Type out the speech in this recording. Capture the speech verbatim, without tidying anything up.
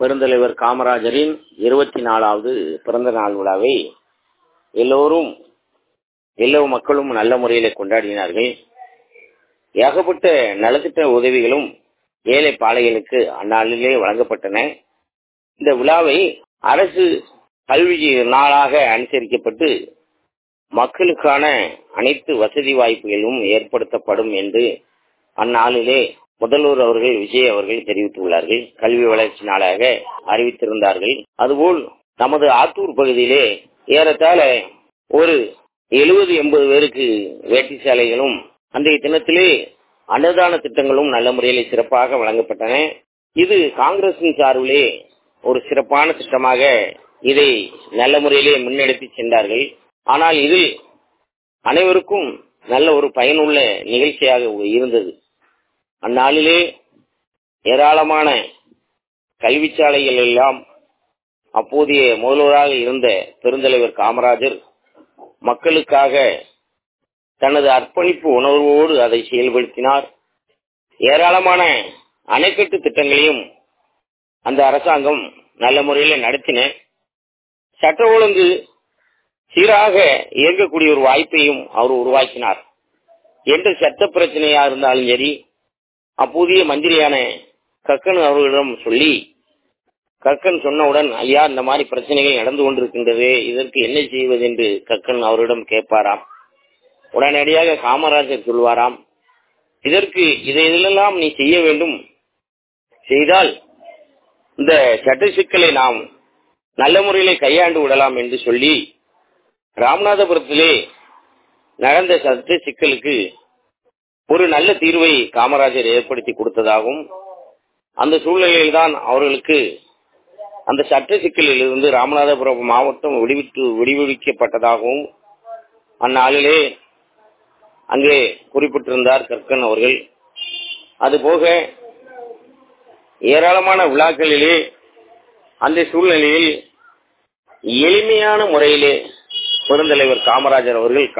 பெருந்தலைவர் காமராஜரின் இருபத்தி நாலாவது பிறந்த நாள் விழாவை எல்லோரும் எல்லா மக்களும் நல்ல முறையில் கொண்டாடினார்கள். ஏகப்பட்ட நலத்திட்ட உதவிகளும் ஏழை பாளைகளுக்கு அந்நாளிலே வழங்கப்பட்டன. இந்த விழாவை அரசு கல்வி நாளாக அனுசரிக்கப்பட்டு மக்களுக்கான அனைத்து வசதி வாய்ப்புகளும் ஏற்படுத்தப்படும் என்று அந்நாளிலே முதல்வர் அவர்கள் விஜய் அவர்கள் தெரிவித்துள்ளார்கள். கல்வி வளர்ச்சி நாளாக அறிவித்திருந்தார்கள். அதுபோல் நமது ஆத்தூர் பகுதியிலே ஏறத்தாழ ஒரு எழுபது எண்பது பேருக்கு வேட்டி சாலைகளும் அன்றைய தினத்திலே அன்னதான திட்டங்களும் நல்ல முறையில் சிறப்பாக வழங்கப்பட்டன. இது காங்கிரசின் சார்பிலே ஒரு சிறப்பான திட்டமாக இதை நல்ல முறையிலே முன்னெடுத்து சென்றார்கள். ஆனால் இதில் அனைவருக்கும் நல்ல ஒரு பயனுள்ள நிகழ்ச்சியாக இருந்தது. அந்நாளிலே ஏராளமான கல்வி சாலைகள் எல்லாம் அப்போதைய முதல்வராக இருந்த பெருந்தலைவர் காமராஜர் மக்களுக்காக தனது அர்ப்பணிப்பு உணர்வோடு அதை செயல்படுத்தினார். ஏராளமான அணைக்கட்டு திட்டங்களையும் அந்த அரசாங்கம் நல்ல முறையில் நடத்தின. சட்ட ஒழுங்கு சீராக இயங்கக்கூடிய ஒரு வாய்ப்பையும் அவர் உருவாக்கினார். எந்த சட்ட பிரச்சனையா இருந்தாலும் சரி, அப்போதைய மந்திரியான கக்கன் அவர்களிடம் சொல்லி, கக்கன் சொன்னவுடன், ஐயா இந்த மாதிரி பிரச்சனைகள் நடந்து கொண்டிருக்கின்றது, இதற்கு என்ன செய்வது என்று கக்கன் அவரிடம் கேட்பாராம். உடனடியாக காமராஜர் சொல்வாராம், இதற்கு இதை இதெல்லாம் நீ செய்ய வேண்டும், செய்தால் இந்த சட்ட சிக்கலை நாம் நல்ல முறையிலே கையாண்டு விடலாம் என்று சொல்லி ராமநாதபுரத்திலே நடந்த சட்ட சிக்கலுக்கு ஒரு நல்ல தீர்வை காமராஜர் ஏற்படுத்தி கொடுத்ததாகவும், அந்த சூழ்நிலையில் தான் அவர்களுக்கு அந்த சட்ட சிக்கலில் இருந்து ராமநாதபுரம் மாவட்டம் விடுவித்து விடுவிக்கப்பட்டதாகவும் அந்நாளிலே அங்கே குறிப்பிட்டிருந்தார் கக்கன் அவர்கள். அதுபோக ஏராளமான விழாக்களிலே அந்த சூழ்நிலையில் எளிமையான முறையிலே பெருந்தலைவர் காமராஜர் அவர்கள்